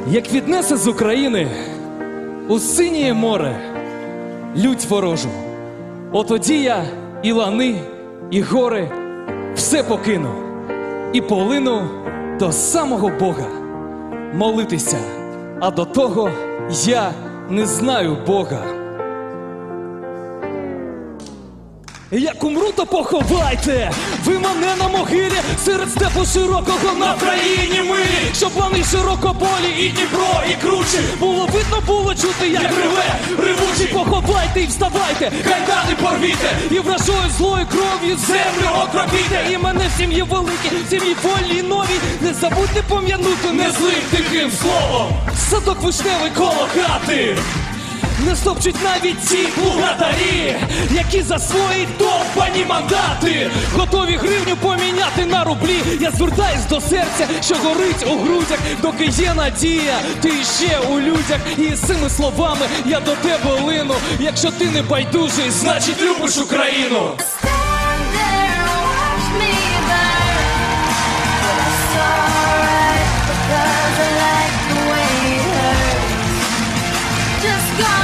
Як віднесе з України у синє море лють ворожу, отоді я і лани, і гори все покину, і полину до самого Бога молитися, а до того я не знаю Бога. Як умру, то поховайте ви мене на могилі серед степу широкого на країні милі, щоб вони широкополі і Дніпро, і кручі було видно, було чути, як реве ревучі. Поховайте і вставайте, кайдани порвіте, і вражою злою кров'ю землю окропіте. І мене в сім'ї великій, в сім'ї вольній новій не забудьте пом'янути не злим тихим словом. Садок вишневий коло хати не стопчуть навіть ті плугатарі, які за свої довбані мандати готові гривню поміняти на рублі. Я звертаюсь до серця, що горить у грудях, доки є надія, ти ще у людях. І з цими словами я до тебе лину. Якщо ти не байдужий, значить любиш Україну. Just go.